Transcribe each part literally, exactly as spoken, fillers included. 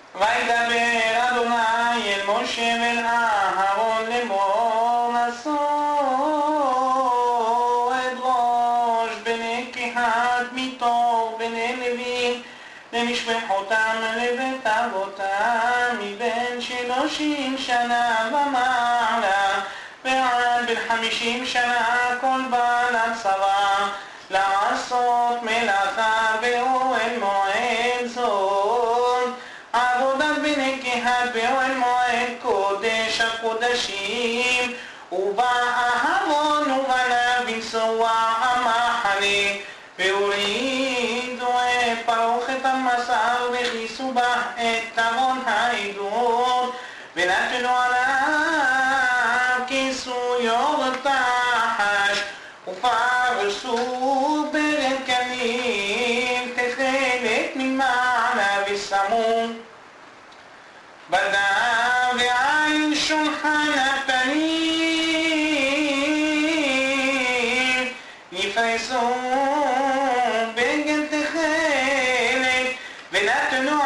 וידבר אדוני אל משה ואל אהרון לאמור, נשאו את ראש בני קהת מתוך בני לוי למשפחותם לבית אבותם מבין שלושים שנה ומעלה ועד בן חמישים שנה כל בעל הצבא לעשות מלאכה באוהל מועד זאת. עבודת בני קהת באוהל מועד קודש הקודשים, ובא אהרון ובניו בנסוע המחנה והורידו את פרוכת המסר וכיסו בה את ארון העדות ונתנו עליו כיסויות תחש ופרסו ברקמים תכלת ממעלה ושמו בדם ועל שולחן הפנים נפרסו בגד תכלת ונתנו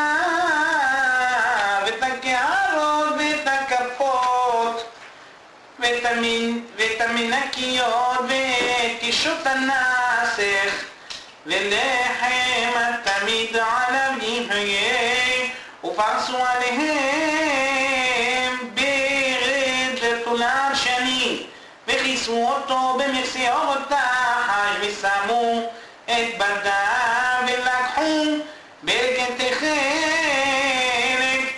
עליו את הקערות ואת הכפות ואת המנקיות ואת קישות הנסך ולחם התמיד עליו יהיה ופרסו עליהם ברד לתולד שני וכיסו אותו במכסיות תחש ושמו את בדיו ולקחו בגד תכלת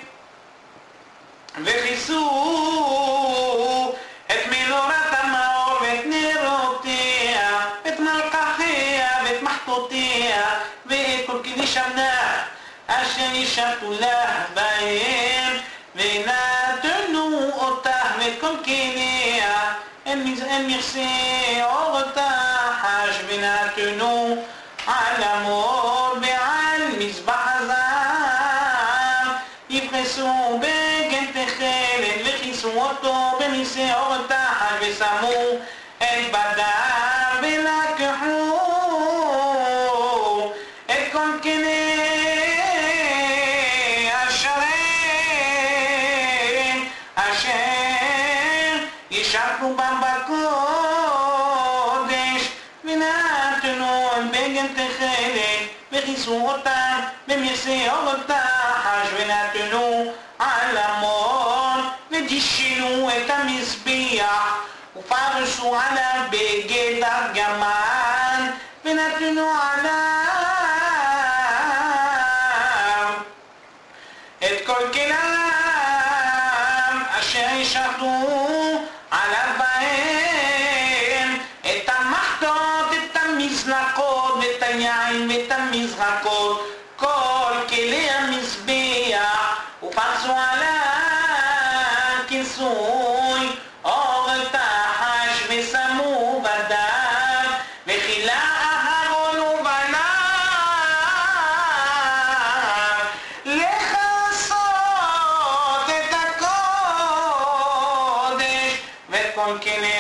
וכיסו את מנורת המאור ואת נרותיה ואת מלקחיה ואת מחטותיה ואת כל כלי שבנה אשר ישרתו לה בהם ונתנו אותה ואת כל כליה הם מכסי אור תחש ונתנו על המור ועל מזבח הזהב יפרסו בגד תכלת וכיסו אותו במכסי אור תחש ושמו את בדיו ולקחו את כל כלי ישרתו בם בקודש ונתנו על בגד תכלת וכיסו אותם במכסי אור תחש ונתנו על המור ודישנו את המזבח ופרסו עליו בגד ארגמן ונתנו עליו את כל כליו אשר ישרתו עליו בהם את המחטות, את המזלקות ואת היין ואת המזרקות כל כלי המזבח ופרסו עליו כיסוי אור תחש ושמו בדיו וכילה אהרון ובניו לכסות את הקודש ואת כל כלי